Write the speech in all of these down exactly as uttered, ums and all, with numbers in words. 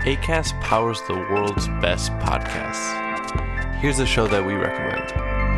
Acast powers the world's best podcasts. Here's a show that we recommend.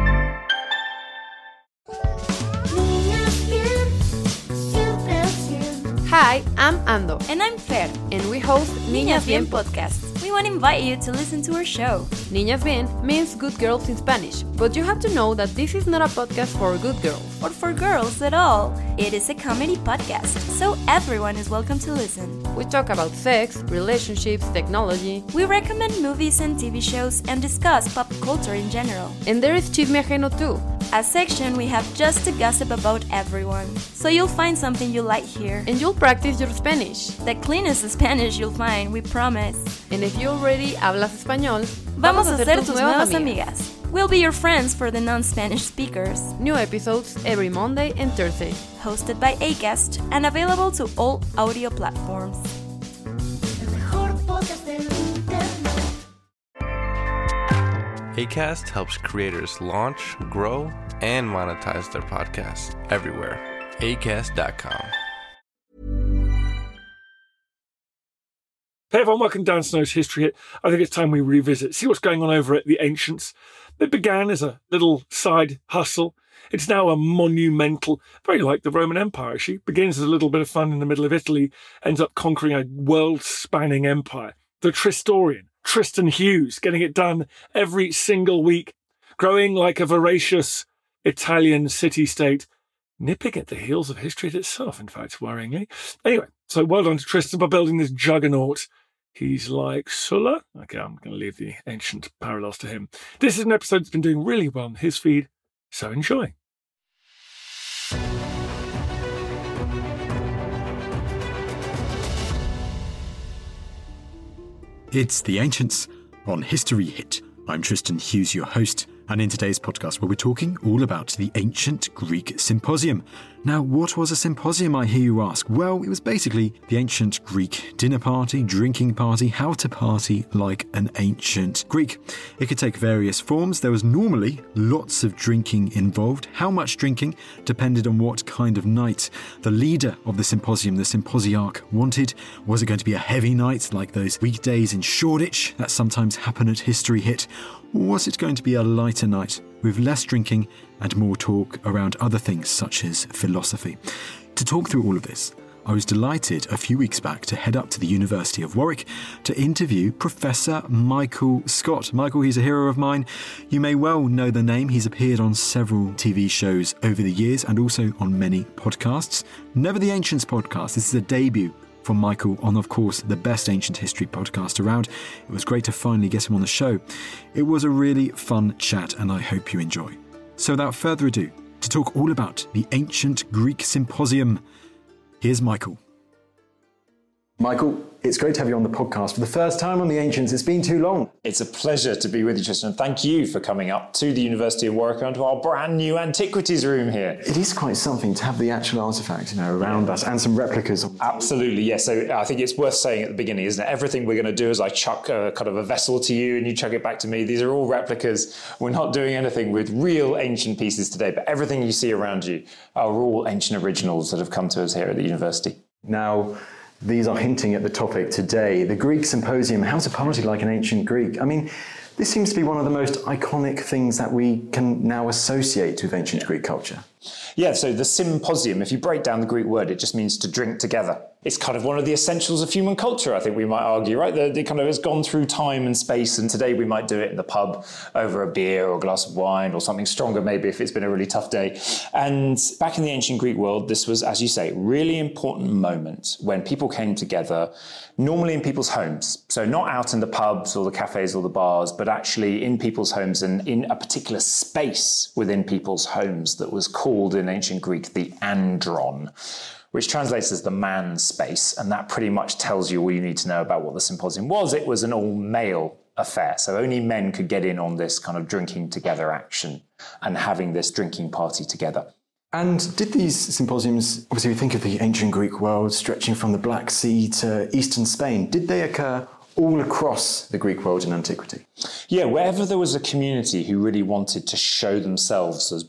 Hi, I'm Ando. And I'm Fer. And we host Niñas Bien Podcast. We want to invite you to listen to our show. Niñas Bien means good girls in Spanish, but you have to know that this is not a podcast for good girls. Or for girls at all. It is a comedy podcast, so everyone is welcome to listen. We talk about sex, relationships, technology. We recommend movies and T V shows and discuss pop culture in general. And there is Chisme Ajeno too. A section we have just to gossip about everyone. So you'll find something you like here. And you'll practice your Spanish. The cleanest Spanish you'll find, we promise. And if you already hablas español, vamos a ser tus nuevas amigas. We'll be your friends for the non-Spanish speakers. New episodes every Monday and Thursday. Hosted by Acast and available to all audio platforms. Acast helps creators launch, grow, and monetize their podcasts everywhere. Acast dot com. Hey everyone, welcome to Dan Snow's History Hit. I think it's time we revisit, see what's going on over at the Ancients. It began as a little side hustle. It's now a monumental, very like the Roman Empire. She begins as a little bit of fun in the middle of Italy, ends up conquering a world-spanning empire. The Tristorian, Tristan Hughes, getting it done every single week, growing like a voracious Italian city-state, nipping at the heels of history itself, in fact, worryingly. Anyway, so well done to Tristan for building this juggernaut. He's like Sulla. Okay, I'm going to leave the ancient parallels to him. This is an episode that's been doing really well on his feed, so enjoy. It's The Ancients on History Hit. I'm Tristan Hughes, your host, and in today's podcast, where we're talking all about the ancient Greek symposium. Now, what was a symposium, I hear you ask? Well, it was basically the ancient Greek dinner party, drinking party, how to party like an ancient Greek. It could take various forms. There was normally lots of drinking involved. How much drinking depended on what kind of night the leader of the symposium, the symposiarch, wanted. Was it going to be a heavy night like those weekdays in Shoreditch that sometimes happen at History Hit? Or was it going to be a lighter night with less drinking and more talk around other things such as philosophy? To talk through all of this, I was delighted a few weeks back to head up to the University of Warwick to interview Professor Michael Scott. Michael, he's a hero of mine. You may well know the name. He's appeared on several T V shows over the years and also on many podcasts. Never the Ancients podcast. This is a debut from Michael on, of course, the best ancient history podcast around. It was great to finally get him on the show. It was a really fun chat and I hope you enjoy. So without further ado, to talk all about the ancient Greek symposium, here's Michael. Michael, it's great to have you on the podcast for the first time on The Ancients. It's been too long. It's a pleasure to be with you, Tristan. Thank you for coming up to the University of Warwick and to our brand new antiquities room here. It is quite something to have the actual artefacts, you know, around yeah. us and some replicas. Absolutely, yes. So I think it's worth saying at the beginning, isn't it? Everything we're going to do is I chuck a, kind of a vessel to you and you chuck it back to me. These are all replicas. We're not doing anything with real ancient pieces today, but everything you see around you are all ancient originals that have come to us here at the university. Now, these are hinting at the topic today, the Greek symposium, how to party like an ancient Greek. I mean, this seems to be one of the most iconic things that we can now associate with ancient Greek culture. Yeah, so the symposium, if you break down the Greek word, it just means to drink together. It's kind of one of the essentials of human culture, I think we might argue, right? It kind of has gone through time and space, and today we might do it in the pub over a beer or a glass of wine or something stronger maybe if it's been a really tough day. And back in the ancient Greek world, this was, as you say, a really important moment when people came together, normally in people's homes. So not out in the pubs or the cafes or the bars, but actually in people's homes and in a particular space within people's homes that was called in ancient Greek the andron, which translates as the man space. And that pretty much tells you all you need to know about what the symposium was. It was an all-male affair. So only men could get in on this kind of drinking together action and having this drinking party together. And did these symposiums, obviously we think of the ancient Greek world stretching from the Black Sea to eastern Spain, did they occur all across the Greek world in antiquity? Yeah, wherever there was a community who really wanted to show themselves as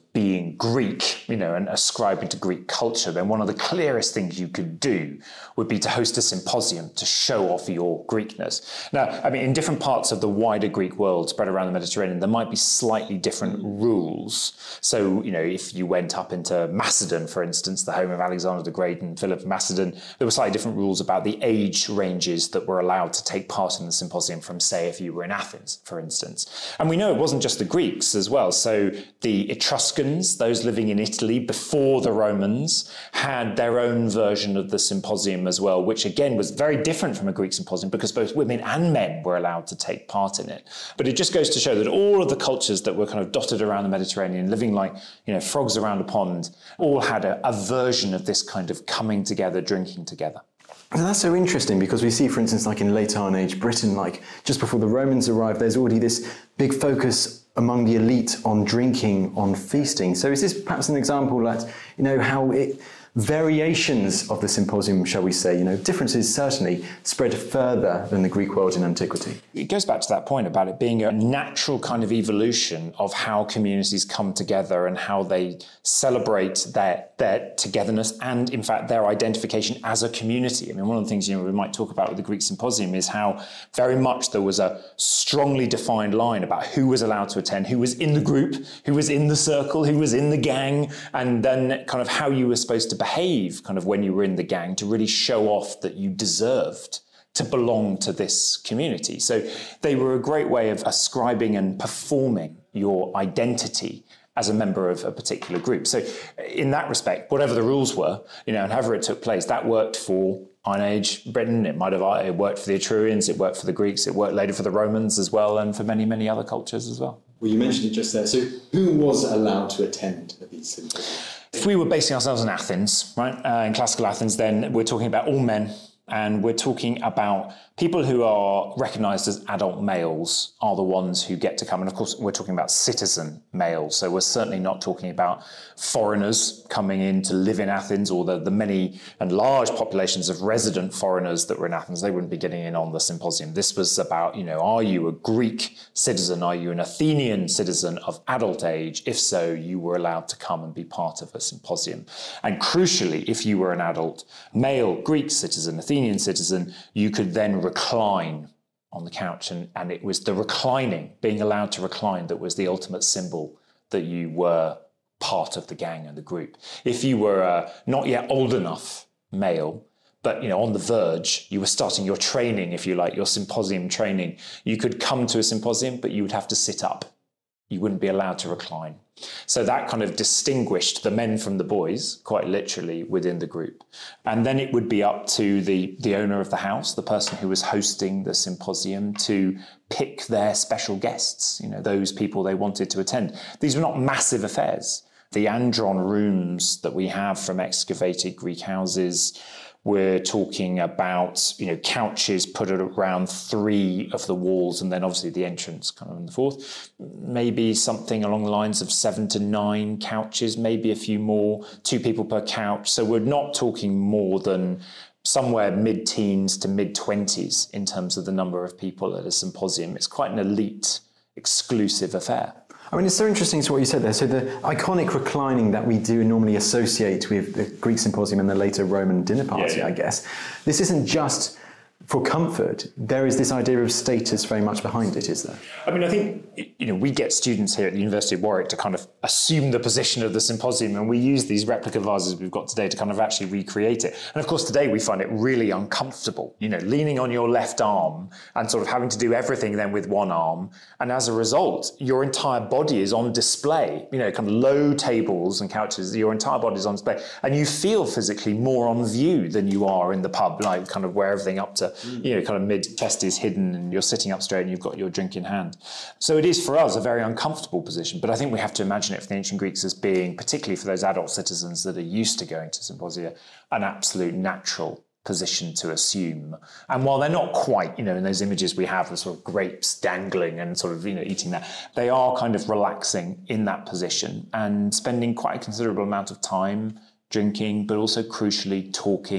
being Greek, you know, and ascribing to Greek culture, then one of the clearest things you could do would be to host a symposium to show off your Greekness. Now, I mean, in different parts of the wider Greek world spread around the Mediterranean, there might be slightly different rules. So, you know, if you went up into Macedon, for instance, the home of Alexander the Great and Philip of Macedon, there were slightly different rules about the age ranges that were allowed to take part in the symposium from, say, if you were in Athens, for instance. And we know it wasn't just the Greeks as well. So the Etruscans, those living in Italy before the Romans, had their own version of the symposium as well, which again was very different from a Greek symposium because both women and men were allowed to take part in it. But it just goes to show that all of the cultures that were kind of dotted around the Mediterranean, living like, you know, frogs around a pond, all had a, a version of this kind of coming together, drinking together. And that's so interesting because we see, for instance, like in late Iron Age Britain, like just before the Romans arrived, there's already this big focus among the elite on drinking, on feasting. So is this perhaps an example that, you know, how it, variations of the symposium, shall we say, you know, differences certainly spread further than the Greek world in antiquity? It goes back to that point about it being a natural kind of evolution of how communities come together and how they celebrate their, their togetherness and, in fact, their identification as a community. I mean, one of the things, you know, we might talk about with the Greek symposium is how very much there was a strongly defined line about who was allowed to attend, who was in the group, who was in the circle, who was in the gang, and then kind of how you were supposed to behave kind of when you were in the gang to really show off that you deserved to belong to this community. So they were a great way of ascribing and performing your identity as a member of a particular group. So in that respect, whatever the rules were, you know, and however it took place, that worked for Iron Age Britain. It might have it worked for the Etrurians, it worked for the Greeks, it worked later for the Romans as well, and for many, many other cultures as well. Well, you mentioned it just there. So who was allowed to attend these symposiums? If we were basing ourselves in Athens, right, uh, in classical Athens, then we're talking about all men, and we're talking about people who are recognised as adult males are the ones who get to come. And of course, we're talking about citizen males. So we're certainly not talking about foreigners coming in to live in Athens, or the, the many and large populations of resident foreigners that were in Athens. They wouldn't be getting in on the symposium. This was about, you know, are you a Greek citizen? Are you an Athenian citizen of adult age? If so, you were allowed to come and be part of a symposium. And crucially, if you were an adult male Greek citizen, Athenian citizen, you could then recline on the couch, and, and it was the reclining, being allowed to recline, that was the ultimate symbol that you were part of the gang and the group. If you were uh, not yet old enough male, but, you know, on the verge, you were starting your training, if you like, your symposium training, you could come to a symposium, but you would have to sit up. You wouldn't be allowed to recline. So that kind of distinguished the men from the boys, quite literally, within the group. And then it would be up to the, the owner of the house, the person who was hosting the symposium, to pick their special guests, you know, those people they wanted to attend. These were not massive affairs. The andron rooms that we have from excavated Greek houses, we're talking about, you know, couches put around three of the walls, and then obviously the entrance kind of in the fourth. Maybe something along the lines of seven to nine couches, maybe a few more, two people per couch. So we're not talking more than somewhere mid-teens to mid-twenties in terms of the number of people at a symposium. It's quite an elite, exclusive affair. I mean, it's so interesting to what you said there. So the iconic reclining that we do normally associate with the Greek symposium and the later Roman dinner party, yeah, yeah. I guess, this isn't just for comfort. There is this idea of status very much behind it, is there? I mean, I think, you know, we get students here at the University of Warwick to kind of assume the position of the symposium, and we use these replica vases we've got today to kind of actually recreate it. And of course, today we find it really uncomfortable, you know, leaning on your left arm and sort of having to do everything then with one arm. And as a result, your entire body is on display, you know, kind of low tables and couches, your entire body is on display. And you feel physically more on view than you are in the pub, like kind of where everything up to, you know, kind of mid-chest is hidden and you're sitting up straight and you've got your drink in hand. So it is for us a very uncomfortable position, but I think we have to imagine it for the ancient Greeks as being, particularly for those adult citizens that are used to going to symposia, an absolute natural position to assume. And while they're not quite, you know, in those images we have, the sort of grapes dangling and sort of, you know, eating that, they are kind of relaxing in that position and spending quite a considerable amount of time drinking, but also crucially talking,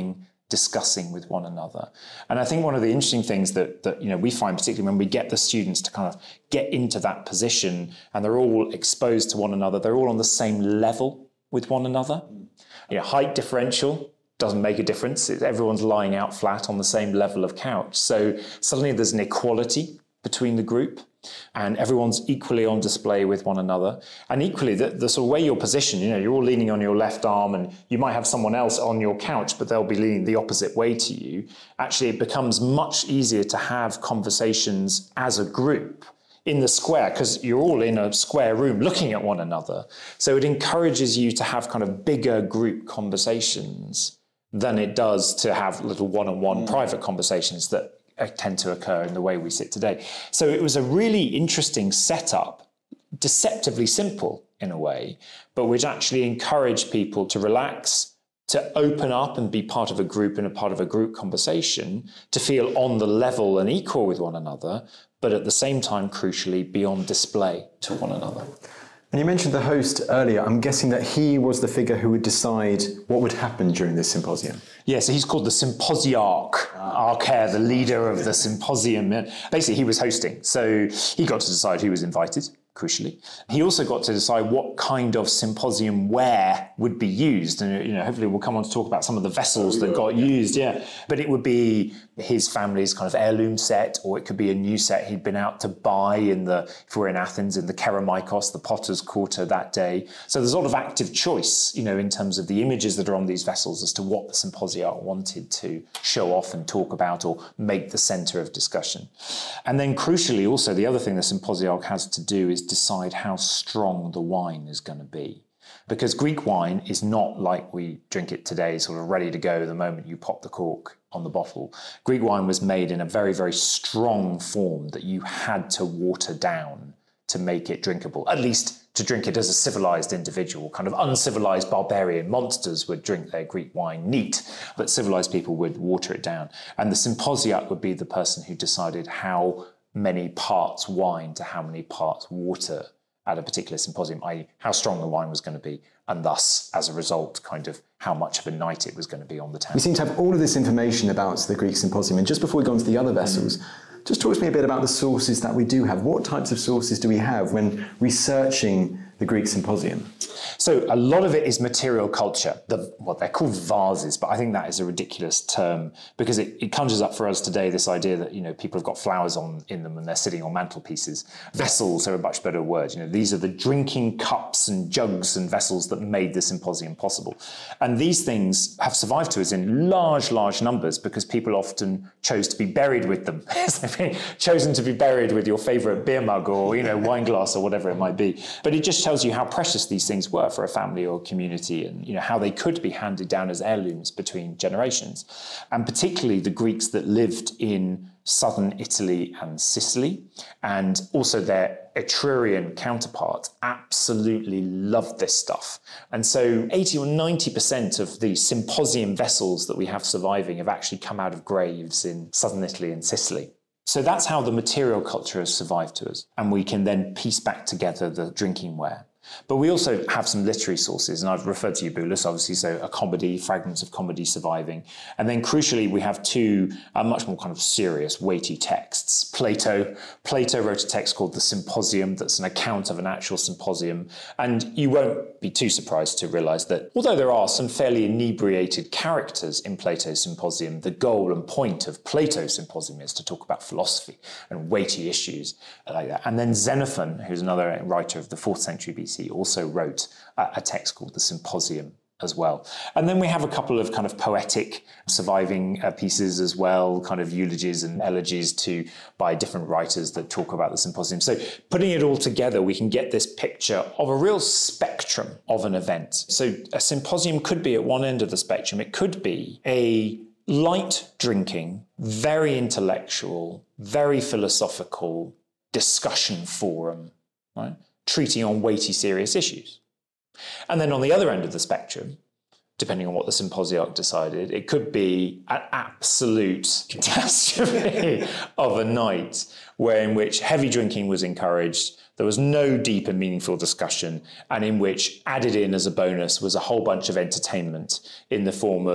discussing with one another. And I think one of the interesting things that, that you know, we find, particularly when we get the students to kind of get into that position and they're all exposed to one another, they're all on the same level with one another. You know, height differential doesn't make a difference. Everyone's lying out flat on the same level of couch. So suddenly there's an equality between the group, and everyone's equally on display with one another. And equally, the, the sort of way you're positioned, you know, you're all leaning on your left arm and you might have someone else on your couch, but they'll be leaning the opposite way to you. Actually, it becomes much easier to have conversations as a group in the square, because you're all in a square room looking at one another. So it encourages you to have kind of bigger group conversations than it does to have little one-on-one mm. private conversations that tend to occur in the way we sit today. So it was a really interesting setup, deceptively simple in a way, but which actually encouraged people to relax, to open up and be part of a group and a part of a group conversation, to feel on the level and equal with one another, but at the same time, crucially, be on display to one another. And you mentioned the host earlier. I'm guessing that he was the figure who would decide what would happen during this symposium. Yeah, so he's called the symposiarch, ah. Archair, the leader of the symposium. Basically, he was hosting, so he got to decide who was invited, crucially. He also got to decide what kind of symposium ware would be used. And, you know, hopefully we'll come on to talk about some of the vessels that got used, yeah. But it would be his family's kind of heirloom set, or it could be a new set he'd been out to buy in the, if we're in Athens, in the Kerameikos, the Potter's Quarter that day. So there's a lot of active choice, you know, in terms of the images that are on these vessels as to what the symposiarch wanted to show off and talk about or make the centre of discussion. And then crucially also, the other thing the symposiarch has to do is decide how strong the wine is going to be. Because Greek wine is not like we drink it today, sort of ready to go the moment you pop the cork on the bottle. Greek wine was made in a very, very strong form that you had to water down to make it drinkable, at least to drink it as a civilized individual. Kind of uncivilized barbarian monsters would drink their Greek wine neat, but civilized people would water it down. And the symposiarch would be the person who decided how many parts wine to how many parts water at a particular symposium, that is how strong the wine was going to be, and thus, as a result, kind of how much of a night it was going to be on the table. We seem to have all of this information about the Greek symposium, and just before we go on to the other vessels, mm. just talk to me a bit about the sources that we do have. What types of sources do we have when researching the Greek symposium? So a lot of it is material culture. The, what they're called vases, but I think that is a ridiculous term because it, it conjures up for us today this idea that, you know, people have got flowers on in them and they're sitting on mantelpieces. Vessels are a much better word. You know, these are the drinking cups and jugs and vessels that made the symposium possible. And these things have survived to us in large, large numbers because people often chose to be buried with them. They've chosen to be buried with your favourite beer mug or, you know, wine glass or whatever it might be. But it just tells you how precious these things were for a family or a community, and, you know, how they could be handed down as heirlooms between generations. And particularly the Greeks that lived in southern Italy and Sicily, and also their Etrurian counterparts, absolutely loved this stuff. And so eighty or ninety percent of the symposium vessels that we have surviving have actually come out of graves in southern Italy and Sicily. So that's how the material culture has survived to us. And we can then piece back together the drinking ware. But we also have some literary sources, and I've referred to Eubulus, obviously, so a comedy, fragments of comedy surviving. And then crucially, we have two uh, much more kind of serious, weighty texts. Plato. Plato wrote a text called The Symposium that's an account of an actual symposium. And you won't be too surprised to realise that although there are some fairly inebriated characters in Plato's Symposium, the goal and point of Plato's Symposium is to talk about philosophy and weighty issues like that. And then Xenophon, who's another writer of the fourth century B C, also wrote a text called The Symposium as well. And then we have a couple of kind of poetic surviving uh, pieces as well, kind of eulogies and elegies to by different writers that talk about the symposium. So putting it all together, we can get this picture of a real spectrum of an event. So a symposium could be at one end of the spectrum. It could be a light drinking, very intellectual, very philosophical discussion forum, right? Treating on weighty, serious issues. And then on the other end of the spectrum, depending on what the symposiarch decided, it could be an absolute catastrophe of a night where in which heavy drinking was encouraged, there was no deep and meaningful discussion, and in which added in as a bonus was a whole bunch of entertainment in the form of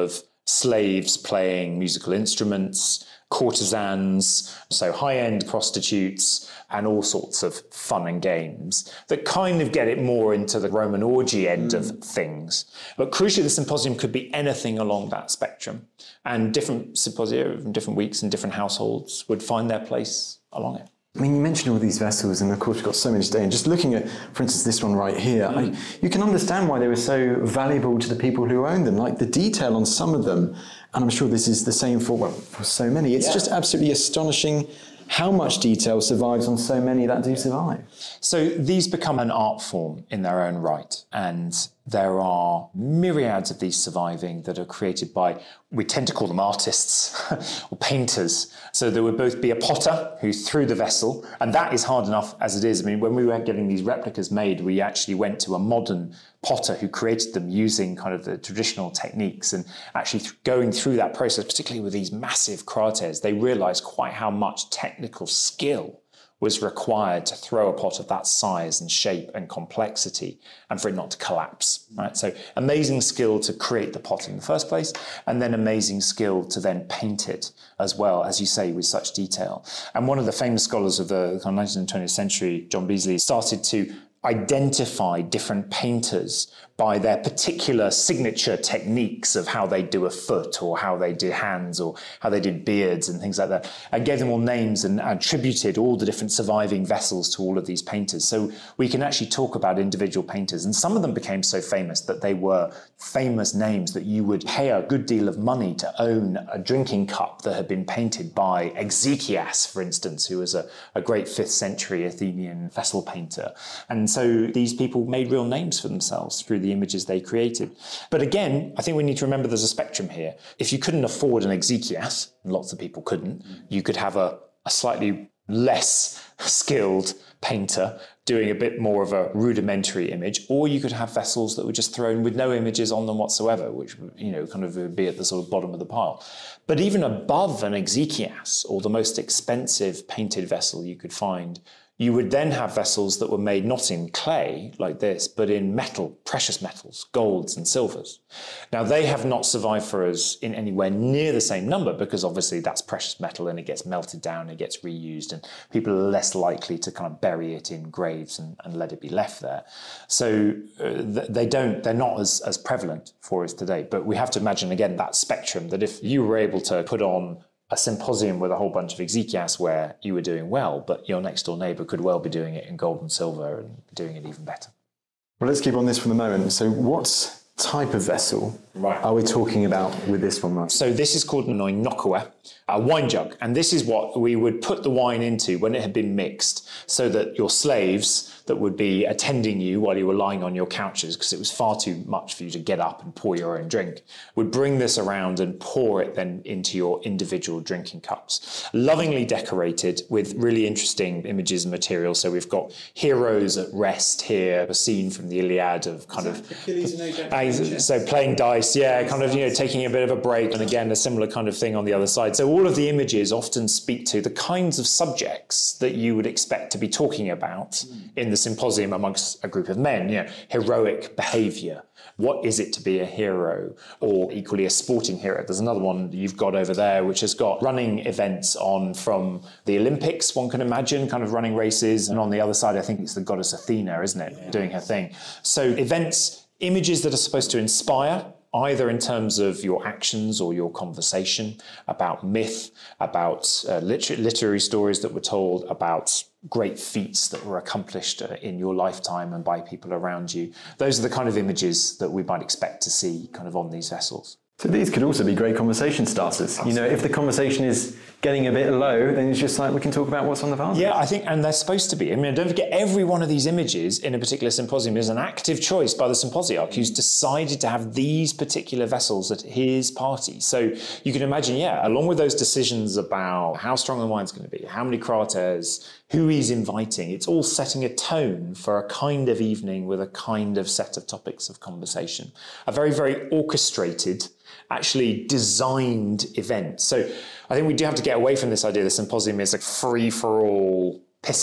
slaves playing musical instruments, courtesans, so high-end prostitutes, and all sorts of fun and games that kind of get it more into the Roman orgy end mm. of things. But crucially, the symposium could be anything along that spectrum. And different symposia from different weeks and different households would find their place along it. I mean, you mentioned all these vessels, and of course we've got so many today. And just looking at, for instance, this one right here, mm. I, you can understand why they were so valuable to the people who owned them. Like the detail on some of them, and I'm sure this is the same for, well, for so many. It's yeah. just absolutely astonishing how much detail survives on so many that do survive. So these become an art form in their own right, and there are myriads of these surviving that are created by, we tend to call them artists or painters. So there would both be a potter who threw the vessel, and that is hard enough as it is. I mean, when we were getting these replicas made, we actually went to a modern potter who created them using kind of the traditional techniques, and actually th- going through that process, particularly with these massive craters, they realized quite how much technical skill was required to throw a pot of that size and shape and complexity and for it not to collapse, right? So amazing skill to create the pot in the first place, and then amazing skill to then paint it as well, as you say, with such detail. And one of the famous scholars of the nineteenth and twentieth century, John Beazley, started to identify different painters by their particular signature techniques of how they do a foot or how they did hands or how they did beards and things like that, and gave them all names and attributed all the different surviving vessels to all of these painters. So we can actually talk about individual painters, and some of them became so famous that they were famous names that you would pay a good deal of money to own a drinking cup that had been painted by Exekias, for instance, who was a, a great fifth century Athenian vessel painter. And so these people made real names for themselves through the images they created. But again, I think we need to remember there's a spectrum here. If you couldn't afford an Exekias, and lots of people couldn't, you could have a, a slightly less skilled painter doing a bit more of a rudimentary image, or you could have vessels that were just thrown with no images on them whatsoever, which, you know, kind of would be at the sort of bottom of the pile. But even above an Exekias, or the most expensive painted vessel you could find, you would then have vessels that were made not in clay like this, but in metal, precious metals, golds and silvers. Now, they have not survived for us in anywhere near the same number, because obviously that's precious metal and it gets melted down, it gets reused, and people are less likely to kind of bury it in graves and, and let it be left there. So uh, they don't, they're not as, as prevalent for us today. But we have to imagine, again, that spectrum, that if you were able to put on a symposium with a whole bunch of Exekias where you were doing well, but your next door neighbour could well be doing it in gold and silver and doing it even better. Well, let's keep on this for the moment. So what type of vessel right. are we talking about with this one, Mark? So this is called an oinokua, a wine jug. And this is what we would put the wine into when it had been mixed, so that your slaves that would be attending you while you were lying on your couches, because it was far too much for you to get up and pour your own drink, would bring this around and pour it then into your individual drinking cups. Lovingly decorated with really interesting images and materials. So we've got heroes at rest here, a scene from the Iliad of kind of... Achilles and uh, so playing dice, yeah, kind of, you know, taking a bit of a break. And again, a similar kind of thing on the other side. So all of the images often speak to the kinds of subjects that you would expect to be talking about mm. in the symposium amongst a group of men. You know, heroic behaviour. What is it to be a hero? Or equally a sporting hero. There's another one you've got over there, which has got running events on from the Olympics, one can imagine, kind of running races. And on the other side, I think it's the goddess Athena, isn't it, yeah. doing her thing. So events, images that are supposed to inspire, either in terms of your actions or your conversation, about myth, about uh, liter- literary stories that were told, about great feats that were accomplished uh, in your lifetime and by people around you. Those are the kind of images that we might expect to see kind of on these vessels. So these could also be great conversation starters. Absolutely. You know, if the conversation is getting a bit low, then it's just like we can talk about what's on the vase. Yeah, I think, and they're supposed to be. I mean, don't forget, every one of these images in a particular symposium is an active choice by the symposiarch who's decided to have these particular vessels at his party. So you can imagine, yeah, along with those decisions about how strong the wine's going to be, how many craters, who he's inviting, it's all setting a tone for a kind of evening with a kind of set of topics of conversation. A very, very orchestrated, actually designed event. So I think we do have to get away from this idea that the symposium is a free-for-all piss-up.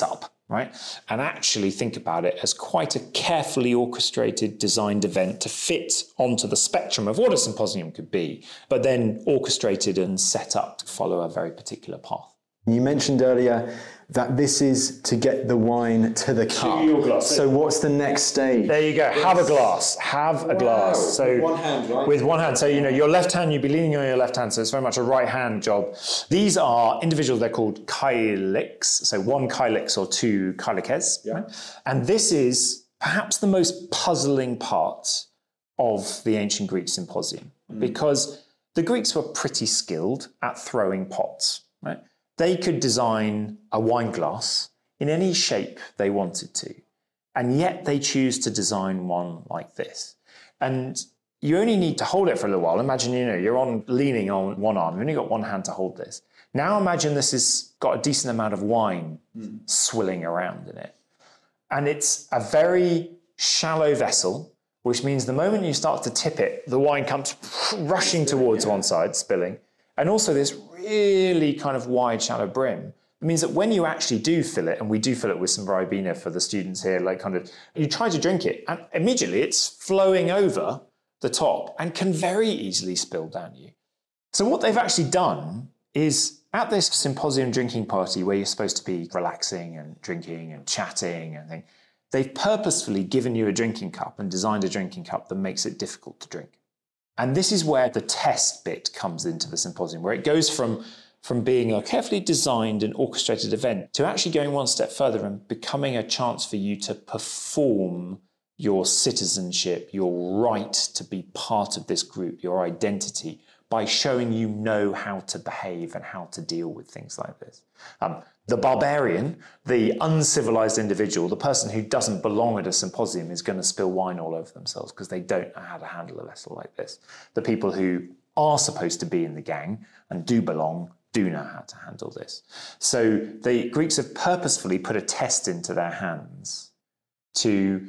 right? And actually think about it as quite a carefully orchestrated, designed event to fit onto the spectrum of what a symposium could be, but then orchestrated and set up to follow a very particular path. You mentioned earlier that this is to get the wine to the cup. To your glass. So what's the next stage? There you go. Have a glass. Have a glass. So with one hand, right? With one hand. So, you know, your left hand, you'd be leaning on your left hand, so it's very much a right hand job. These are individuals, they're called kylix. So one kylix or two kyliches. Yeah. Right? And this is perhaps the most puzzling part of the ancient Greek symposium, mm. because the Greeks were pretty skilled at throwing pots, right? They could design a wine glass in any shape they wanted to, and yet they choose to design one like this. And you only need to hold it for a little while. Imagine, you know, you're on leaning on one arm, you've only got one hand to hold this. Now imagine this has got a decent amount of wine mm. swilling around in it. And it's a very shallow vessel, which means the moment you start to tip it, the wine comes rushing towards one side, spilling. And also this really kind of wide, shallow brim. It means that when you actually do fill it, and we do fill it with some Ribena for the students here, like kind of, you try to drink it, and immediately it's flowing over the top and can very easily spill down you. So what they've actually done is, at this symposium drinking party where you're supposed to be relaxing and drinking and chatting and things, they've purposefully given you a drinking cup and designed a drinking cup that makes it difficult to drink. And this is where the test bit comes into the symposium, where it goes from, from being a carefully designed and orchestrated event to actually going one step further and becoming a chance for you to perform your citizenship, your right to be part of this group, your identity, by showing you know how to behave and how to deal with things like this. Um, the barbarian, the uncivilized individual, the person who doesn't belong at a symposium is going to spill wine all over themselves because they don't know how to handle a vessel like this. The people who are supposed to be in the gang and do belong do know how to handle this. So the Greeks have purposefully put a test into their hands to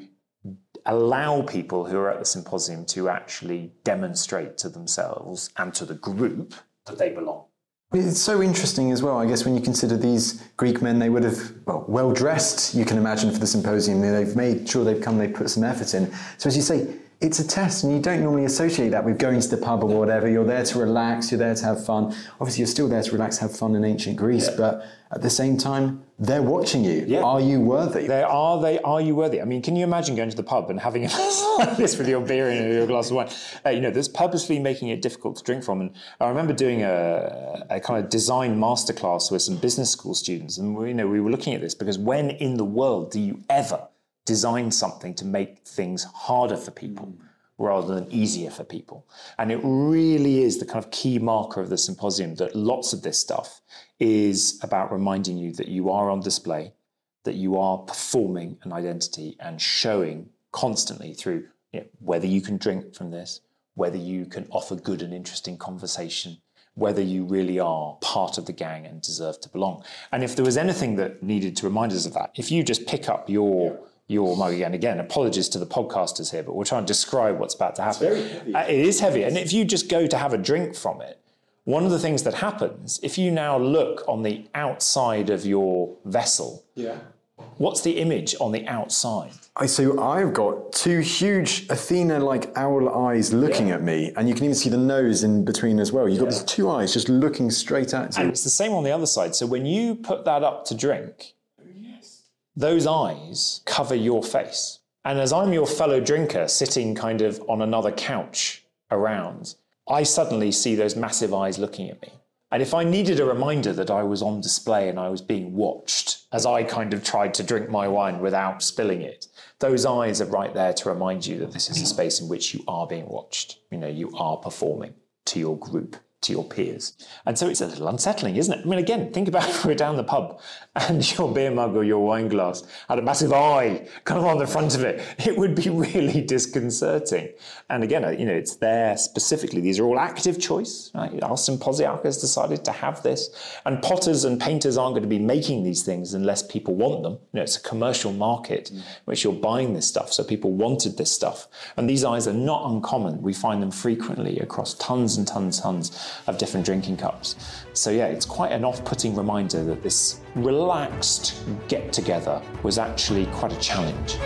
allow people who are at the symposium to actually demonstrate to themselves and to the group that they belong. It's so interesting as well, I guess, when you consider these Greek men, they would have, well, well-dressed, you can imagine, for the symposium. They've made sure they've come, they've put some effort in. So as you say, it's a test, and you don't normally associate that with going to the pub or whatever. You're there to relax, you're there to have fun. Obviously, you're still there to relax, have fun in ancient Greece, yeah. but at the same time, they're watching you. Yeah. Are you worthy? They are, they are you worthy? I mean, can you imagine going to the pub and having a glass like this with your beer and your glass of wine? Uh, you know, there's purposely making it difficult to drink from. And I remember doing a, a kind of design masterclass with some business school students. And, we, you know, we were looking at this because when in the world do you ever design something to make things harder for people? Mm. rather than easier for people. And it really is the kind of key marker of the symposium that lots of this stuff is about reminding you that you are on display, that you are performing an identity and showing constantly through, you know, whether you can drink from this, whether you can offer good and interesting conversation, whether you really are part of the gang and deserve to belong. And if there was anything that needed to remind us of that, if you just pick up your your mug again, again, apologies to the podcasters here, but we'll try and describe what's about to happen. It's very heavy. Uh, it is heavy. And if you just go to have a drink from it, one of the things that happens, if you now look on the outside of your vessel, yeah. what's the image on the outside? I So I've got two huge Athena-like owl eyes looking yeah. at me, and you can even see the nose in between as well. You've got yeah. these two eyes just looking straight at you. And it's the same on the other side. So when you put that up to drink, those eyes cover your face. And as I'm your fellow drinker sitting kind of on another couch around, I suddenly see those massive eyes looking at me. And if I needed a reminder that I was on display and I was being watched as I kind of tried to drink my wine without spilling it, those eyes are right there to remind you that this is a space in which you are being watched. You know, you are performing to your group, to your peers. And so it's a little unsettling, isn't it? I mean, again, think about if we're down the pub and your beer mug or your wine glass had a massive eye kind of on the front of it. It would be really disconcerting. And again, you know, it's there specifically. These are all active choice, right? Our symposiarch has decided to have this. And potters and painters aren't going to be making these things unless people want them. You know, it's a commercial market in which you're buying this stuff. So people wanted this stuff. And these eyes are not uncommon. We find them frequently across tons and tons and tons of different drinking cups. So yeah, it's quite an off-putting reminder that this relaxed get-together was actually quite a challenge.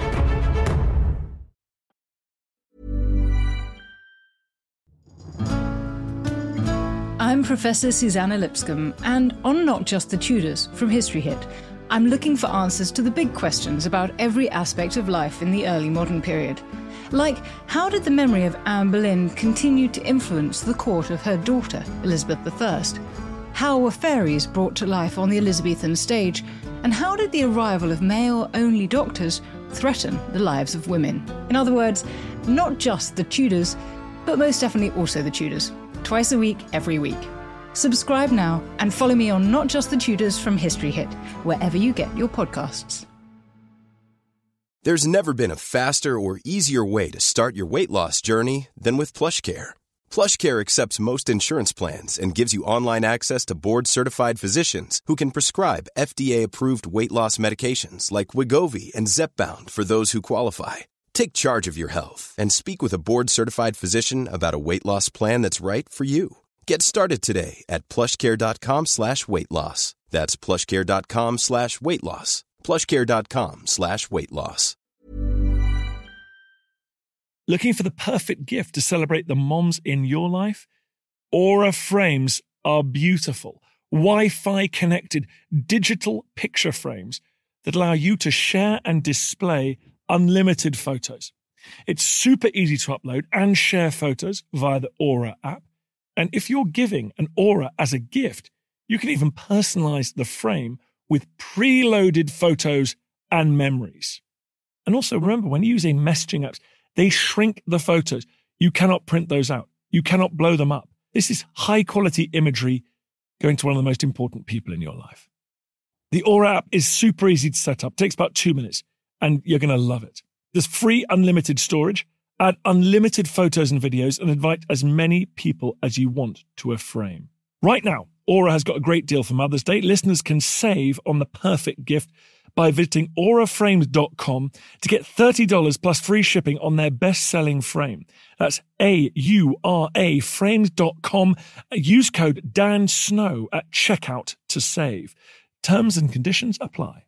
I'm Professor Susanna Lipscomb, and on Not Just the Tudors from History Hit, I'm looking for answers to the big questions about every aspect of life in the early modern period. Like, how did the memory of Anne Boleyn continue to influence the court of her daughter, Elizabeth the First? How were fairies brought to life on the Elizabethan stage? And how did the arrival of male-only doctors threaten the lives of women? In other words, not just the Tudors, but most definitely also the Tudors. Twice a week, every week. Subscribe now and follow me on Not Just the Tudors from History Hit, wherever you get your podcasts. There's never been a faster or easier way to start your weight loss journey than with PlushCare. PlushCare accepts most insurance plans and gives you online access to board-certified physicians who can prescribe F D A-approved weight loss medications like Wegovy and Zepbound for those who qualify. Take charge of your health and speak with a board-certified physician about a weight loss plan that's right for you. Get started today at plushcare.com slash weight loss. That's plushcare.com slash weight loss. plushcare.com slash weight loss. Looking for the perfect gift to celebrate the moms in your life? Aura frames are beautiful, Wi-Fi connected digital picture frames that allow you to share and display unlimited photos. It's super easy to upload and share photos via the Aura app. And if you're giving an Aura as a gift, you can even personalize the frame with preloaded photos and memories. And also remember, when using messaging apps, they shrink the photos. You cannot print those out. You cannot blow them up. This is high quality imagery going to one of the most important people in your life. The Aura app is super easy to set up. It takes about two minutes. And you're going to love it. There's free unlimited storage, add unlimited photos and videos, and invite as many people as you want to a frame. Right now, Aura has got a great deal for Mother's Day. Listeners can save on the perfect gift by visiting aura frames dot com to get thirty dollars plus free shipping on their best-selling frame. That's A U R A frames dot com. Use code Dan Snow at checkout to save. Terms and conditions apply.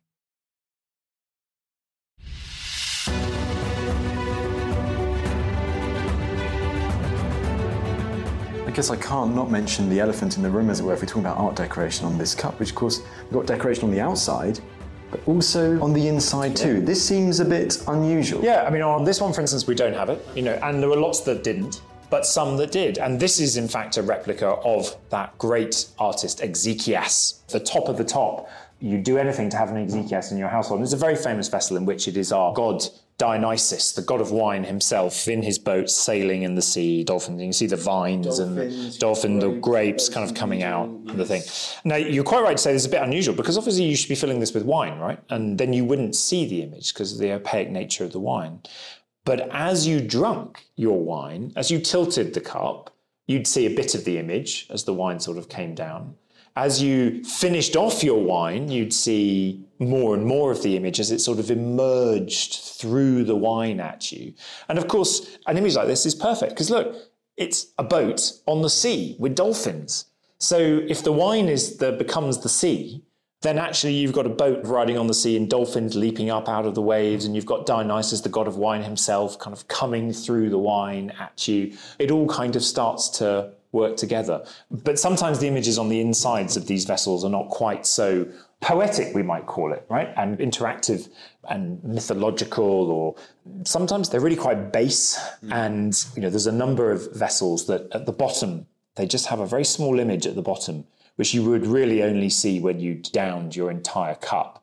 I guess I can't not mention the elephant in the room, as it were, if we're talking about art decoration on this cup, which of course we've got decoration on the outside, but also on the inside too. This seems a bit unusual. Yeah, I mean, on this one, for instance, we don't have it, you know, and there were lots that didn't, but some that did. And this is, in fact, a replica of that great artist, Ezechias. The top of the top, you do anything to have an Ezechias in your household. And it's a very famous vessel in which it is our god Dionysus, the god of wine himself, in his boat sailing in the sea, dolphins. You can see the vines Dolphins, and the dolphin, the grapes kind of coming out and the thing. Now, you're quite right to say this is a bit unusual because obviously you should be filling this with wine, right? And then you wouldn't see the image because of the opaque nature of the wine. But as you drank your wine, as you tilted the cup, you'd see a bit of the image as the wine sort of came down. As you finished off your wine, you'd see more and more of the image as it sort of emerged through the wine at you. And of course, an image like this is perfect because look, it's a boat on the sea with dolphins. So if the wine is the becomes the sea, then actually you've got a boat riding on the sea and dolphins leaping up out of the waves, and you've got Dionysus, the god of wine himself, kind of coming through the wine at you. It all kind of starts to work together. But sometimes the images on the insides of these vessels are not quite so poetic, we might call it, right? And interactive and mythological, or sometimes they're really quite base. Mm. And, you know, there's a number of vessels that at the bottom, they just have a very small image at the bottom, which you would really only see when you downed your entire cup,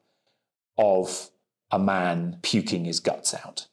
of a man puking his guts out.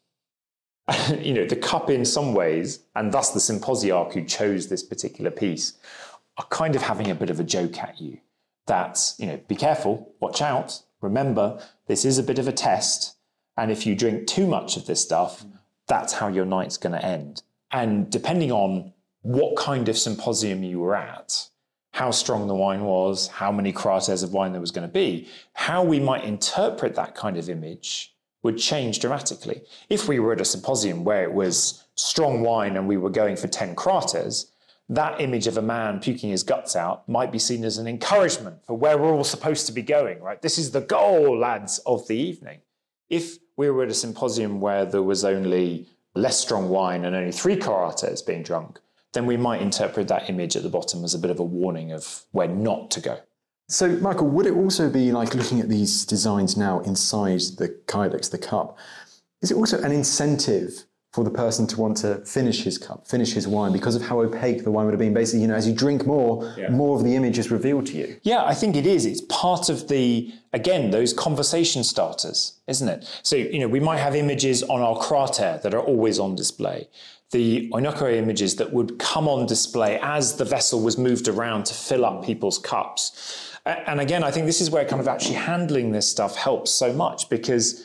You know, the cup in some ways, and thus the symposiarch who chose this particular piece, are kind of having a bit of a joke at you. That, you know, be careful, watch out, remember, this is a bit of a test, and if you drink too much of this stuff, that's how your night's going to end. And depending on what kind of symposium you were at, how strong the wine was, how many craters of wine there was going to be, how we might interpret that kind of image would change dramatically. If we were at a symposium where it was strong wine and we were going for ten craters, that image of a man puking his guts out might be seen as an encouragement for where we're all supposed to be going, right? This is the goal, lads, of the evening. If we were at a symposium where there was only less strong wine and only three karates being drunk, then we might interpret that image at the bottom as a bit of a warning of where not to go. So, Michael, would it also be like looking at these designs now inside the kylix, the cup, is it also an incentive for the person to want to finish his cup, finish his wine, because of how opaque the wine would have been? Basically, you know, as you drink more, yeah. more of the image is revealed to you. Yeah, I think it is. It's part of the, again, those conversation starters, isn't it? So, you know, we might have images on our crater that are always on display. The oinokore images that would come on display as the vessel was moved around to fill up people's cups. And again, I think this is where kind of actually handling this stuff helps so much, because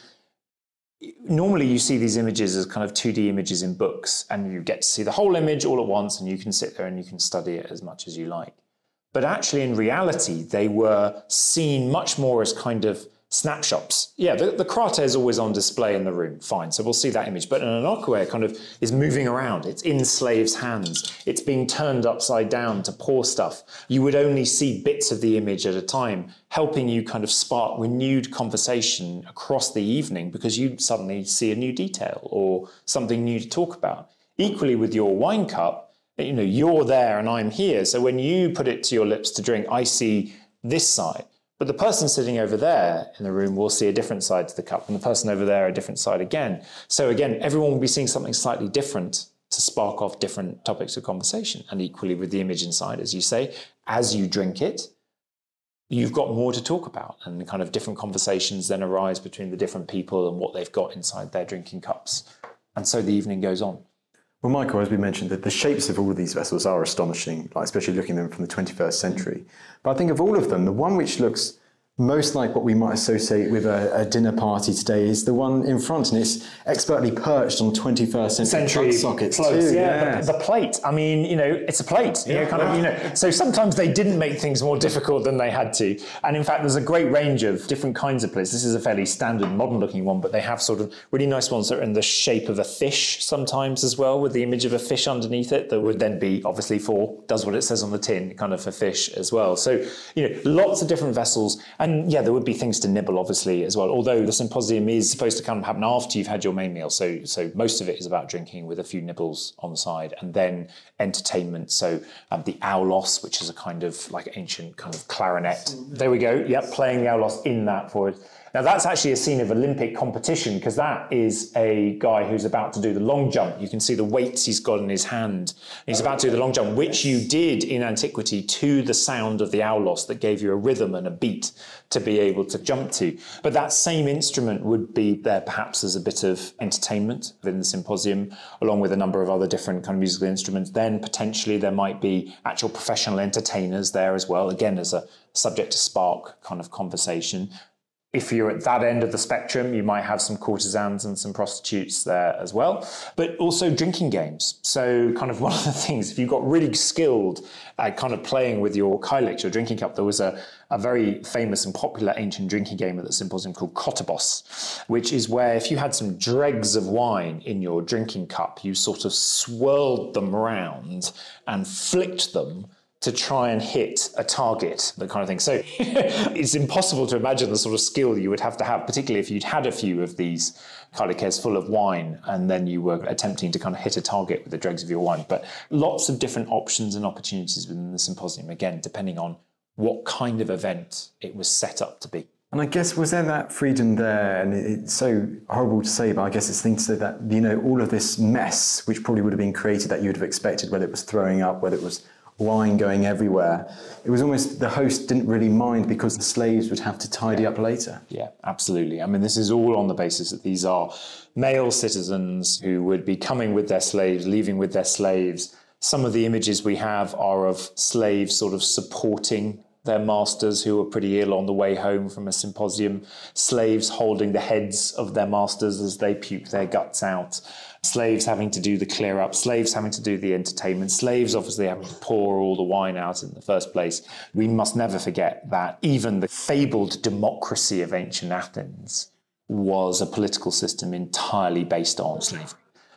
normally you see these images as kind of two D images in books, and you get to see the whole image all at once, and you can sit there and you can study it as much as you like. But actually, in reality, they were seen much more as kind of snapshots. Yeah, the, the karaite is always on display in the room, fine, so we'll see that image. But an oinokore kind of is moving around. It's in slaves' hands. It's being turned upside down to pour stuff. You would only see bits of the image at a time, helping you kind of spark renewed conversation across the evening, because you suddenly see a new detail or something new to talk about. Equally with your wine cup, you know, you're there and I'm here. So when you put it to your lips to drink, I see this side. But the person sitting over there in the room will see a different side to the cup, and the person over there a different side again. So again, everyone will be seeing something slightly different to spark off different topics of conversation. And equally with the image inside, as you say, as you drink it, you've got more to talk about, and kind of different conversations then arise between the different people and what they've got inside their drinking cups. And so the evening goes on. Well, Michael, as we mentioned, that the shapes of all of these vessels are astonishing, like especially looking at them from the twenty-first century. But I think of all of them, the one which looks most like what we might associate with a, a dinner party today is the one in front, and it's expertly perched on twenty-first century, century sockets floats, too. Yeah, yeah. The, the plate. I mean, you know, it's a plate. You yeah, know, kind wow. of, you know. So sometimes they didn't make things more difficult than they had to. And in fact, there's a great range of different kinds of plates. This is a fairly standard, modern-looking one, but they have sort of really nice ones that are in the shape of a fish sometimes as well, with the image of a fish underneath it. That would then be obviously for does what it says on the tin, kind of a fish as well. So you know, lots of different vessels, and yeah, there would be things to nibble, obviously, as well. Although the symposium is supposed to kind of happen after you've had your main meal, so so most of it is about drinking with a few nibbles on the side, and then entertainment. So um, the aulos, which is a kind of like ancient kind of clarinet. There we go. Yep, playing the aulos in that for it. Now that's actually a scene of Olympic competition, because that is a guy who's about to do the long jump. You can see the weights he's got in his hand. He's about to do the long jump, which you did in antiquity to the sound of the aulos that gave you a rhythm and a beat to be able to jump to. But that same instrument would be there perhaps as a bit of entertainment within the symposium, along with a number of other different kind of musical instruments. Then potentially there might be actual professional entertainers there as well, again as a subject to spark kind of conversation. If you're at that end of the spectrum, you might have some courtesans and some prostitutes there as well, but also drinking games. So kind of one of the things, if you got really skilled at kind of playing with your kylix, your drinking cup, there was a, a very famous and popular ancient drinking game at the symposium called Kotobos, which is where if you had some dregs of wine in your drinking cup, you sort of swirled them around and flicked them to try and hit a target, that kind of thing. So it's impossible to imagine the sort of skill you would have to have, particularly if you'd had a few of these kylixes full of wine and then you were attempting to kind of hit a target with the dregs of your wine. But lots of different options and opportunities within the symposium, again, depending on what kind of event it was set up to be. And I guess, was there that freedom there? And it's so horrible to say, but I guess it's thing to say that, you know, all of this mess, which probably would have been created that you would have expected, whether it was throwing up, whether it was wine going everywhere, it was almost the host didn't really mind because the slaves would have to tidy up later. Yeah, absolutely. I mean, this is all on the basis that these are male citizens who would be coming with their slaves, leaving with their slaves. Some of the images we have are of slaves sort of supporting their masters who were pretty ill on the way home from a symposium, slaves holding the heads of their masters as they puke their guts out, slaves having to do the clear up, slaves having to do the entertainment, slaves obviously having to pour all the wine out in the first place. We must never forget that even the fabled democracy of ancient Athens was a political system entirely based on slavery.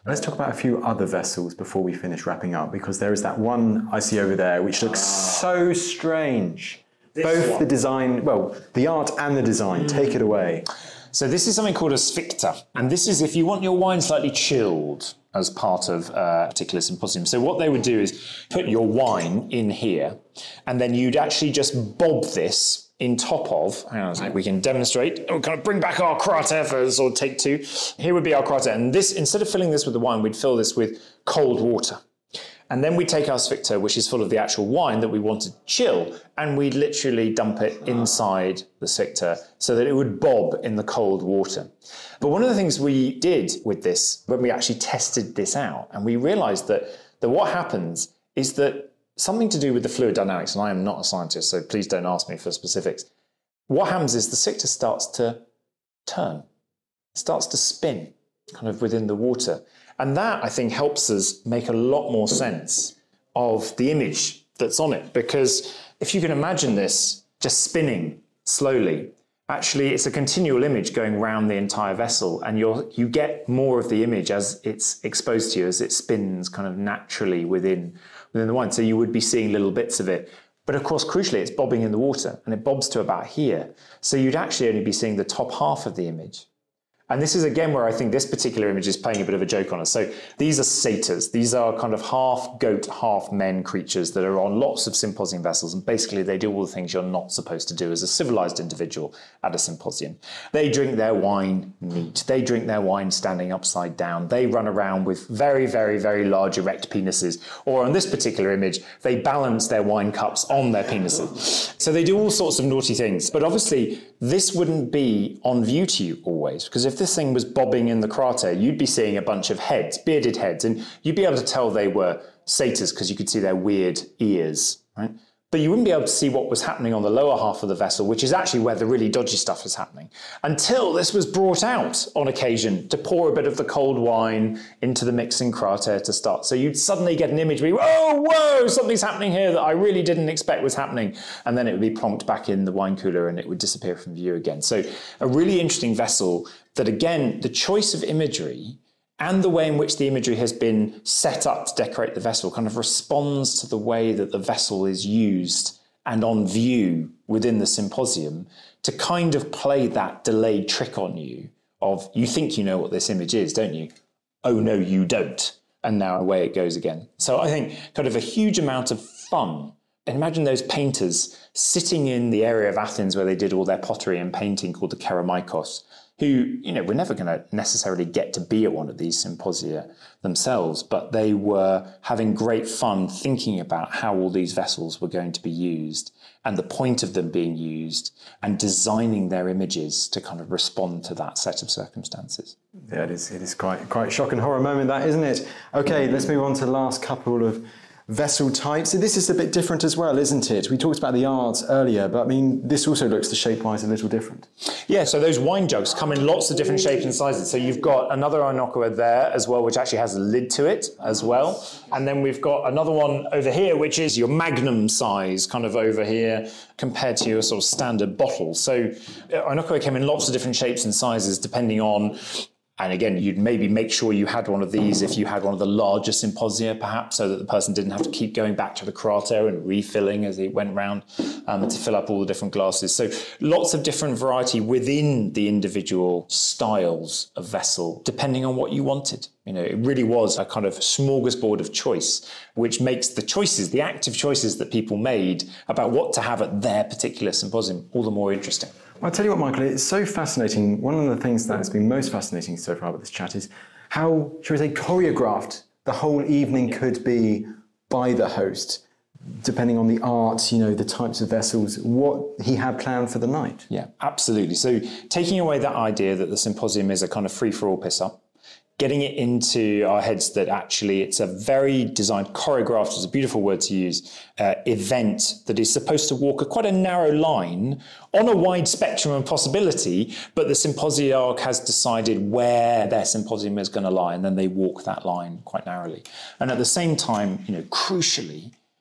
Let's talk about a few other vessels before we finish wrapping up, because there is that one I see over there which looks so strange. This Both one. the design, well, the art and the design. Mm. Take it away. So this is something called a sphycter. And this is if you want your wine slightly chilled as part of a particular symposium. So what they would do is put your wine in here, and then you'd actually just bob this in top of, hang on a second, we can demonstrate. We'll kind of bring back our crater for sort of take two. Here would be our crater. And this, instead of filling this with the wine, we'd fill this with cold water. And then we take our sphycter, which is full of the actual wine that we want to chill, and we'd literally dump it inside the sphycter so that it would bob in the cold water. But one of the things we did with this, when we actually tested this out, and we realized that, that what happens is that something to do with the fluid dynamics, and I am not a scientist, so please don't ask me for specifics. What happens is the sphycter starts to turn, it starts to spin kind of within the water. And that, I think, helps us make a lot more sense of the image that's on it. Because if you can imagine this just spinning slowly, actually it's a continual image going around the entire vessel, and you're, you get more of the image as it's exposed to you, as it spins kind of naturally within, within the wine. So you would be seeing little bits of it. But of course, crucially, it's bobbing in the water, and it bobs to about here. So you'd actually only be seeing the top half of the image. And this is again where I think this particular image is playing a bit of a joke on us. So these are satyrs. These are kind of half goat, half men creatures that are on lots of symposium vessels. And basically they do all the things you're not supposed to do as a civilized individual at a symposium. They drink their wine neat. They drink their wine standing upside down. They run around with very, very, very large erect penises. Or on this particular image, they balance their wine cups on their penises. So they do all sorts of naughty things. But obviously this wouldn't be on view to you always, because if this thing was bobbing in the crater, you'd be seeing a bunch of heads, bearded heads, and you'd be able to tell they were satyrs because you could see their weird ears, right? But you wouldn't be able to see what was happening on the lower half of the vessel, which is actually where the really dodgy stuff was happening, until this was brought out on occasion to pour a bit of the cold wine into the mixing crater to start. So you'd suddenly get an image where you, oh, whoa, something's happening here that I really didn't expect was happening. And then it would be plonked back in the wine cooler and it would disappear from view again. So a really interesting vessel that, again, the choice of imagery and the way in which the imagery has been set up to decorate the vessel kind of responds to the way that the vessel is used and on view within the symposium to kind of play that delayed trick on you of, you think you know what this image is, don't you? Oh, no, you don't. And now away it goes again. So I think kind of a huge amount of fun. And imagine those painters sitting in the area of Athens where they did all their pottery and painting called the Kerameikos, who, you know, were never going to necessarily get to be at one of these symposia themselves, but they were having great fun thinking about how all these vessels were going to be used and the point of them being used and designing their images to kind of respond to that set of circumstances. Yeah, it is, it is quite, quite shock and horror moment, that, isn't it? Okay, let's move on to the last couple of vessel types. So this is a bit different as well, isn't it? We talked about the art earlier, but I mean, this also looks, the shape-wise, a little different. Yeah, so those wine jugs come in lots of different shapes and sizes. So you've got another Inokua there as well, which actually has a lid to it as well. And then we've got another one over here, which is your magnum size, kind of over here, compared to your sort of standard bottle. So Inokua came in lots of different shapes and sizes, depending on. And again, you'd maybe make sure you had one of these if you had one of the larger symposia, perhaps, so that the person didn't have to keep going back to the crater and refilling as they went round um, to fill up all the different glasses. So lots of different variety within the individual styles of vessel, depending on what you wanted. You know, it really was a kind of smorgasbord of choice, which makes the choices, the active choices that people made about what to have at their particular symposium all the more interesting. I'll tell you what, Michael, it's so fascinating. One of the things that has been most fascinating so far about this chat is how, shall we say, choreographed the whole evening could be by the host, depending on the art, you know, the types of vessels, what he had planned for the night. Yeah, absolutely. So taking away that idea that the symposium is a kind of free-for-all piss-up, getting it into our heads that actually it's a very designed, choreographed, is a beautiful word to use, uh, event that is supposed to walk a quite a narrow line on a wide spectrum of possibility, but the symposiarch has decided where their symposium is going to lie, and then they walk that line quite narrowly. And at the same time, you know, crucially,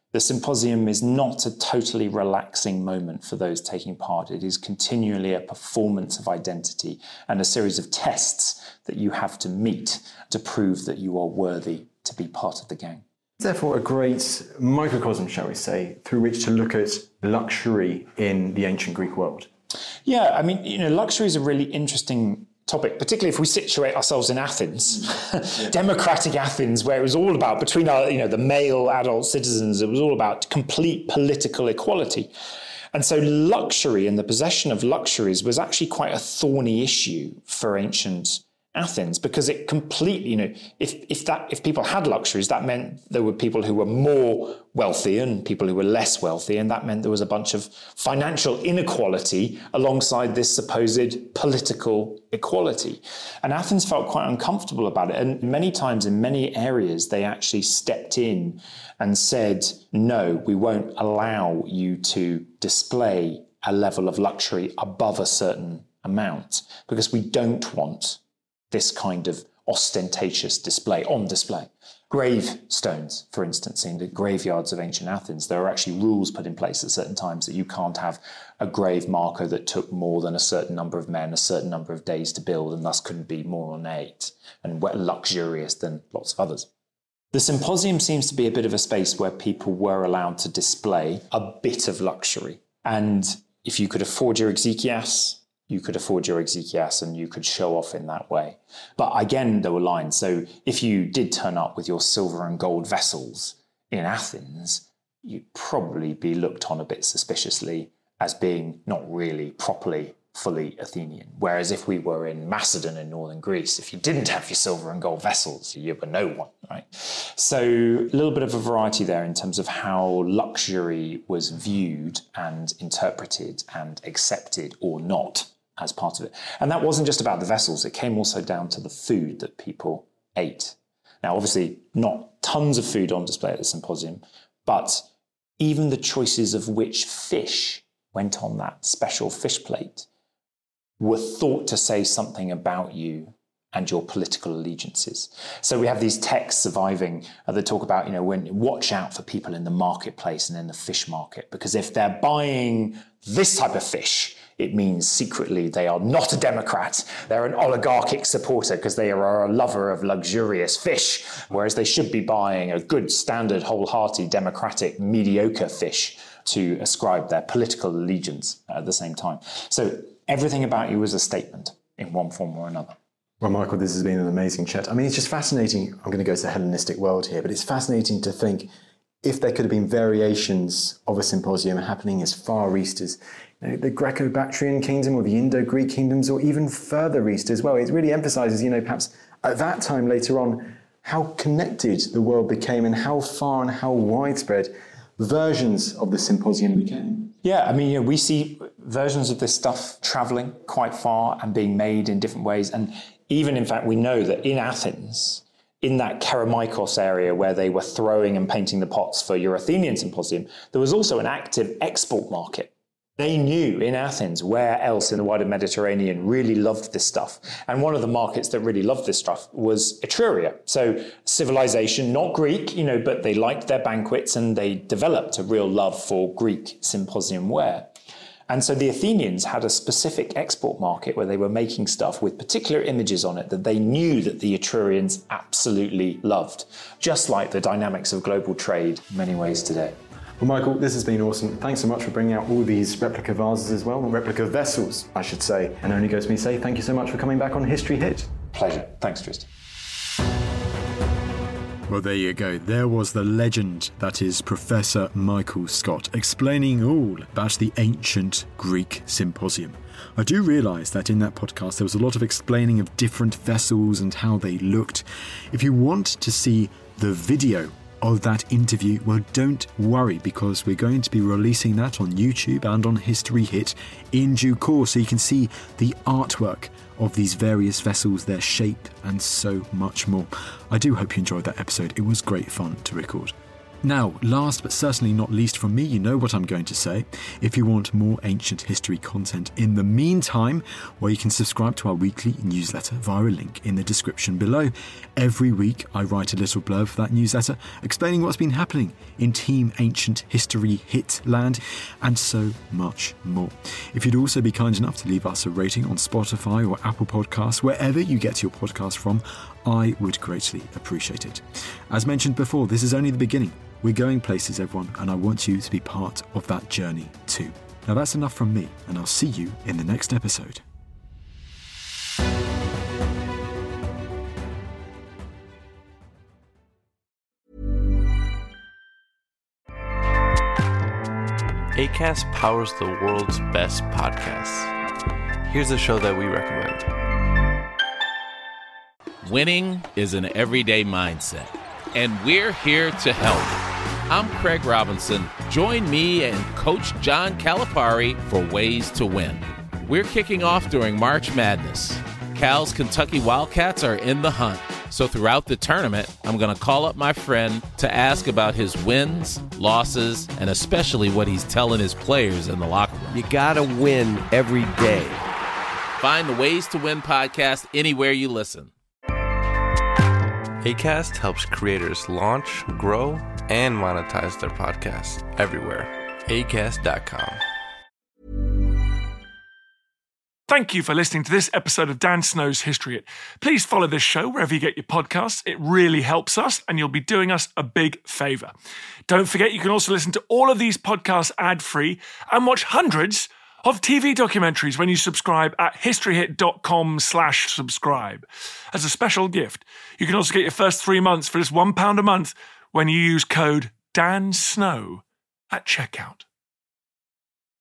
The symposium is not a totally relaxing moment for those taking part. It is continually a performance of identity and a series of tests that you have to meet to prove that you are worthy to be part of the gang. Therefore, a great microcosm, shall we say, through which to look at luxury in the ancient Greek world. Yeah, I mean, you know, luxury is a really interesting topic, particularly if we situate ourselves in Athens, yeah. Democratic Athens, where it was all about, between our, you know, the male adult citizens, it was all about complete political equality. And so luxury and the possession of luxuries was actually quite a thorny issue for ancient Athens, because it completely, you know, if if that if people had luxuries, that meant there were people who were more wealthy and people who were less wealthy, and that meant there was a bunch of financial inequality alongside this supposed political equality. And Athens felt quite uncomfortable about it, and many times in many areas they actually stepped in and said, no, we won't allow you to display a level of luxury above a certain amount, because we don't want this kind of ostentatious display on display. Gravestones, for instance, in the graveyards of ancient Athens, there are actually rules put in place at certain times that you can't have a grave marker that took more than a certain number of men, a certain number of days to build, and thus couldn't be more ornate and luxurious than lots of others. The symposium seems to be a bit of a space where people were allowed to display a bit of luxury. And if you could afford your exekias, you could afford your exekias and you could show off in that way. But again, there were lines. So if you did turn up with your silver and gold vessels in Athens, you'd probably be looked on a bit suspiciously as being not really properly, fully Athenian. Whereas if we were in Macedon in northern Greece, if you didn't have your silver and gold vessels, you were no one, right? So a little bit of a variety there in terms of how luxury was viewed and interpreted and accepted or not as part of it. And that wasn't just about the vessels, it came also down to the food that people ate. Now, obviously, not tons of food on display at the symposium, but even the choices of which fish went on that special fish plate were thought to say something about you and your political allegiances. So we have these texts surviving uh, that talk about, you know, when watch out for people in the marketplace and in the fish market, because if they're buying this type of fish, it means secretly they are not a Democrat. They're an oligarchic supporter because they are a lover of luxurious fish, whereas they should be buying a good, standard, wholehearted, democratic, mediocre fish to ascribe their political allegiance at the same time. So everything about you was a statement in one form or another. Well, Michael, this has been an amazing chat. I mean, it's just fascinating. I'm going to go to the Hellenistic world here, but it's fascinating to think if there could have been variations of a symposium happening as far east as you know, the Greco-Bactrian kingdom or the Indo-Greek kingdoms, or even further east as well. It really emphasizes, you know, perhaps at that time later on, how connected the world became and how far and how widespread versions of the symposium became. Yeah, I mean, you know, we see versions of this stuff traveling quite far and being made in different ways. And even, in fact, we know that in Athens, in that Kerameikos area where they were throwing and painting the pots for your Athenian symposium, there was also an active export market. They knew in Athens where else in the wider Mediterranean really loved this stuff. And one of the markets that really loved this stuff was Etruria. So civilization, not Greek, you know, but they liked their banquets and they developed a real love for Greek symposium ware. And so the Athenians had a specific export market where they were making stuff with particular images on it that they knew that the Etrurians absolutely loved, just like the dynamics of global trade in many ways today. Well, Michael, this has been awesome. Thanks so much for bringing out all these replica vases as well, or replica vessels, I should say. And only goes to me to say thank you so much for coming back on History Hit. Pleasure. Thanks, Tristan. Well, there you go. There was the legend that is Professor Michael Scott, explaining all about the ancient Greek symposium. I do realise that in that podcast there was a lot of explaining of different vessels and how they looked. If you want to see the video of that interview, well, don't worry, because we're going to be releasing that on YouTube and on History Hit in due course, so you can see the artwork of these various vessels, their shape, and so much more. I do hope you enjoyed that episode. It was great fun to record. Now, last but certainly not least from me, you know what I'm going to say. If you want more ancient history content in the meantime, well, you can subscribe to our weekly newsletter via a link in the description below. Every week, I write a little blurb for that newsletter explaining what's been happening in Team Ancient History Hit Land and so much more. If you'd also be kind enough to leave us a rating on Spotify or Apple Podcasts, wherever you get your podcast from, I would greatly appreciate it. As mentioned before, this is only the beginning. We're going places, everyone, and I want you to be part of that journey too. Now that's enough from me, and I'll see you in the next episode. Acast powers the world's best podcasts. Here's a show that we recommend. Winning is an everyday mindset, and we're here to help. I'm Craig Robinson. Join me and Coach John Calipari for Ways to Win. We're kicking off during March Madness. Cal's Kentucky Wildcats are in the hunt. So throughout the tournament, I'm going to call up my friend to ask about his wins, losses, and especially what he's telling his players in the locker room. You got to win every day. Find the Ways to Win podcast anywhere you listen. Acast helps creators launch, grow, and monetize their podcasts everywhere. acast dot com. Thank you for listening to this episode of Dan Snow's History Hit. Please follow this show wherever you get your podcasts. It really helps us, and you'll be doing us a big favour. Don't forget, you can also listen to all of these podcasts ad-free and watch hundreds of T V documentaries when you subscribe at historyhit.com slash subscribe. As a special gift, you can also get your first three months for just one pound a month when you use code DANSNOW at checkout.